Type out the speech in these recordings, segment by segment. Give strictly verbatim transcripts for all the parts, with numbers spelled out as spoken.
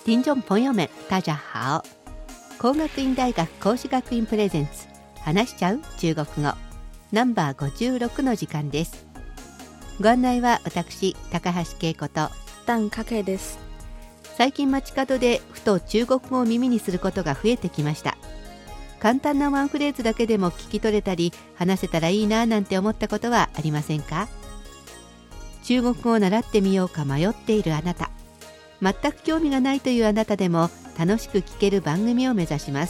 听众朋友们大家好。工学院大学講師学院プレゼンツ話しちゃう中国語ナンバーごじゅうろくの時間です。ご案内は私高橋恵子と段嘉慶です。 最近街角でふと中国語を耳にすることが増えてきました。簡単なワンフレーズだけでも聞き取れたり話せたらいいななんて思ったことはありませんか？中国語を習ってみようか迷っているあなた、全く興味がないというあなたでも楽しく聞ける番組を目指します。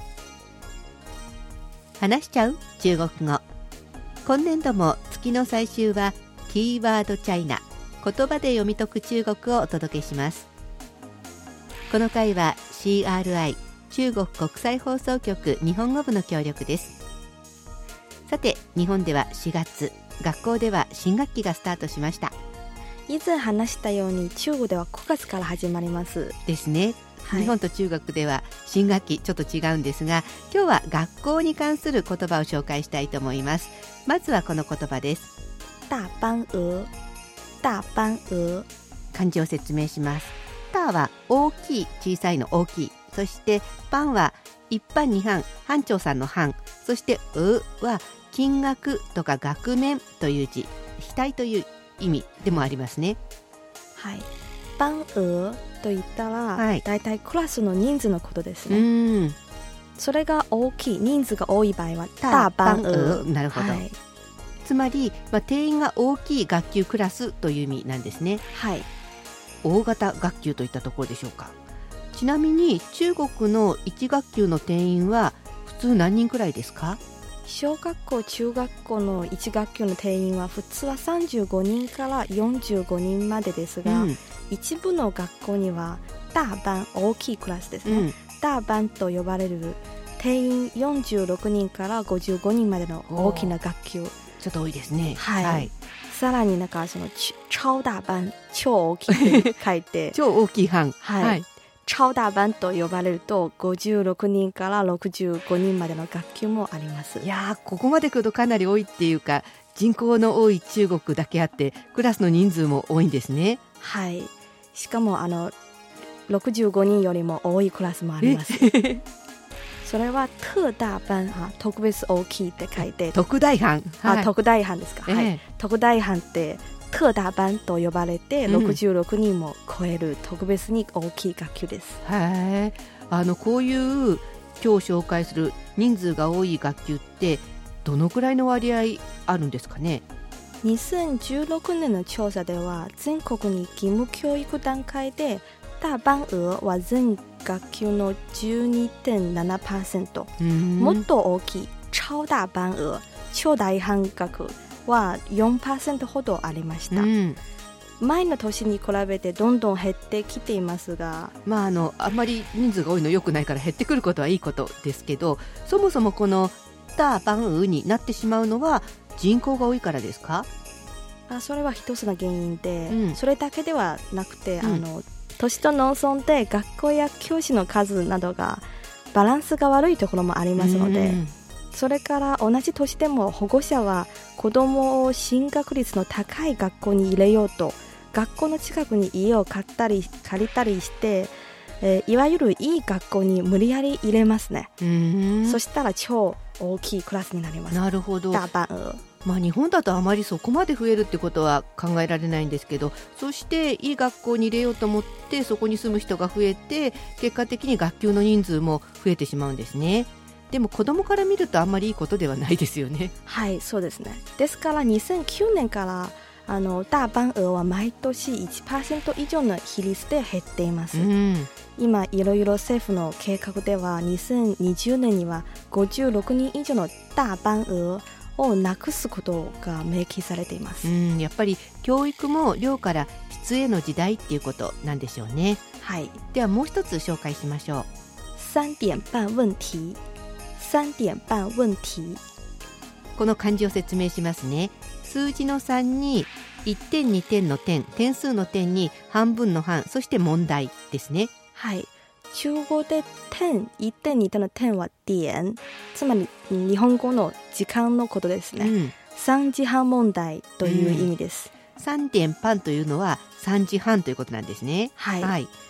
話しちゃう中国語。今年度も月の最終はキーワードチャイナ、言葉で読み解く中国をお届けします。この回は シーアールアイ 中国国際放送局日本語部の協力です。さて、日本ではしがつ、学校では新学期がスタートしました。 以前話したように中国ではくがつから始まりますですね、はい、日本と中国では新学期ちょっと違うんですが、今日は学校に関する言葉を紹介したいと思います。まずはこの言葉です。 大班额、大班額。 漢字を説明します。大は大きい、小さいの大きい、そして班は一班二班、班長さんの班、そしてうは金額とか額面という字、額という意味でもありますね。 はい、班額と言ったら、はい、だいたいクラスの人数のことですね。うん、それが大きい、人数が多い場合は大班額。 なるほど、はい、つまり、まあ、定員が大きい学級クラスという意味なんですね。 はい、 大型学級といったところでしょうか。ちなみに中国のいち学級の定員は普通何人くらいですか？ 小学校、中学校のいち学級の定員は普通はさんじゅうごにんからよんじゅうごにんまでですが、うん、一部の学校には大班、大きいクラスですね、うん、大班と呼ばれる定員よんじゅうろくにんからごじゅうごにんまでの大きな学級、 ちょっと多いですね。 はい、はい、さらになんかその超大班、超大きいって書いて超大きい班、 はい、はい、超大班と呼ばれるとごじゅうろくにんからろくじゅうごにんまでの学級もあります。 いやー、ここまで来るとかなり多いっていうか、人口の多い中国だけあってクラスの人数も多いんですね。 はい、しかもあのろくじゅうごにんよりも多いクラスもありますそれは特大班、特別大きいって書いて特大班、 はい、あ、特大班ですか、えーはい、特大班って特大班と呼ばれて、うん、ろくじゅうろくにんも超える特別に大きい学級です。 へー、あのこういう今日紹介する人数が多い学級ってどのくらいの割合あるんですかね？ にせんじゅうろくねんの調査では全国に義務教育段階で大班額は全学級の じゅうにてんななパーセント、もっと大きい超大班額、超大班額は よんパーセント ほどありました、うん、前の年に比べてどんどん減ってきていますが、 まあ、あのあんまり人数が多いの良くないから減ってくることはいいことですけど、そもそもこの大班額になってしまうのは人口が多いからですか？ あ、それは一つの原因で、うん、それだけではなくて、うん、あの都市と農村で学校や教師の数などがバランスが悪いところもありますので、うん、それから同じ年でも保護者は子どもを進学率の高い学校に入れようと学校の近くに家を買ったり借りたりして、えー、いわゆるいい学校に無理やり入れますね。うーん、そしたら超大きいクラスになります。 なるほど。 大班額、 まあ、日本だとあまりそこまで増えるってことは考えられないんですけど、そしていい学校に入れようと思ってそこに住む人が増えて結果的に学級の人数も増えてしまうんですね。でも子供から見るとあんまりいいことではないですよね。 はい、そうですね。ですからにせんきゅうねんからあの大班額は毎年 いちパーセント 以上の比率で減っています、うん、今いろいろ政府の計画ではにせんにじゅうねんにはごじゅうろくにん以上の大班額をなくすことが明記されています。 うん、やっぱり教育も量から質への時代っていうことなんでしょうね。 はい、 ではもう一つ紹介しましょう。 三点半問題、三点半問題。 この漢字を説明しますね。数字のさんにいってんにてんの点、点数の点に半分の半、そして問題ですね。 はい、中国で点、いってんにてんの点は点、つまり日本語の時間のことですね、うん、さんじはん問題という意味です、 うん、さん点半というのはさんじはんということなんですね。 はい、はい、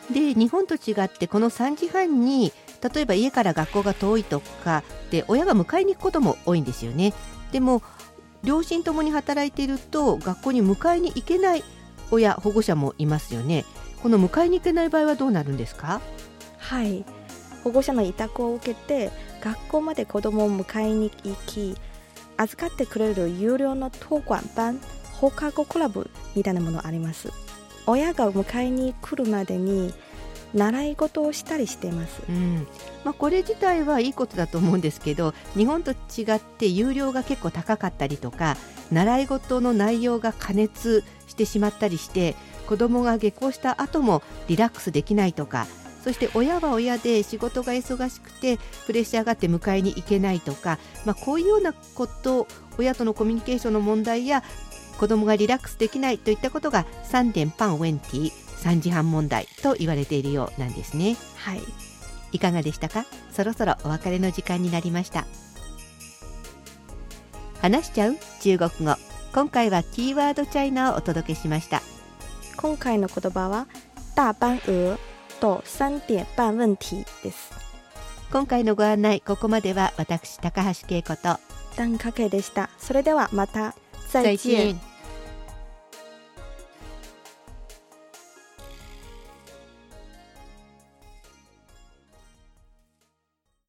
で日本と違ってこのさんじはんに例えば家から学校が遠いとかで親が迎えに行くことも多いんですよね。でも両親ともに働いていると学校に迎えに行けない親保護者もいますよね。この迎えに行けない場合はどうなるんですか？ はい、保護者の委託を受けて学校まで子供を迎えに行き預かってくれる有料の托管班、放課後クラブみたいなものあります。親が迎えに来るまでに習い事をしたりしています、 うんまあ、これ自体はいいことだと思うんですけど、日本と違って有料が結構高かったりとか習い事の内容が過熱してしまったりして子供が下校した後もリラックスできないとか、そして親は親で仕事が忙しくてプレッシャーがあって迎えに行けないとか、まあ、こういうようなこと親とのコミュニケーションの問題や子供がリラックスできないといったことがさん点半問題、さんじはん問題と言われているようなんですね。 はい、 いかがでしたか？そろそろお別れの時間になりました。話しちゃう中国語、今回はキーワードチャイナをお届けしました。 今回の言葉は大班额とさん点半問題です。 今回のご案内、ここまでは私高橋恵子と段かけでした。それではまた再見。